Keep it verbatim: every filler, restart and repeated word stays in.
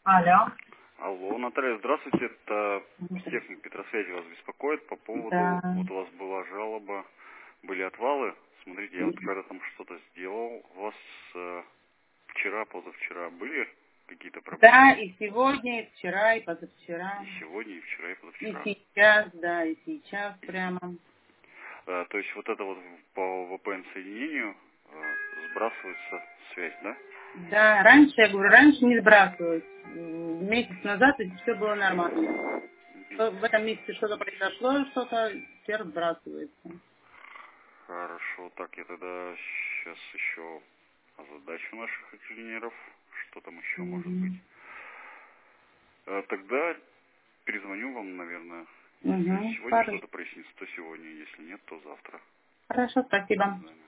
Алло. Алло, Наталья, здравствуйте. Это техник Петросвязи вас беспокоит по поводу, Да. вот у вас была жалоба, были отвалы. Смотрите, я вот когда там что-то сделал, у вас э, вчера, позавчера были какие-то проблемы? Да, и сегодня, и вчера, и позавчера. И сегодня, и вчера, и И позавчера. сейчас, да, и сейчас прямо. Э, то есть вот это вот по ви пи эн-соединению э, сбрасывается связь, да? Да, раньше, я говорю, раньше не сбрасывалось. М, Месяц назад все было нормально. В в этом месяце что-то произошло, что-то теперь сбрасывается. Хорошо, так, я тогда сейчас еще озадачу наших инженеров. Что там еще может быть? Угу. Э, Тогда перезвоню вам, наверное. Если Угу. сегодня Хорошо. что-то прояснится, то сегодня. Если нет, то завтра. Хорошо, До спасибо. свидания.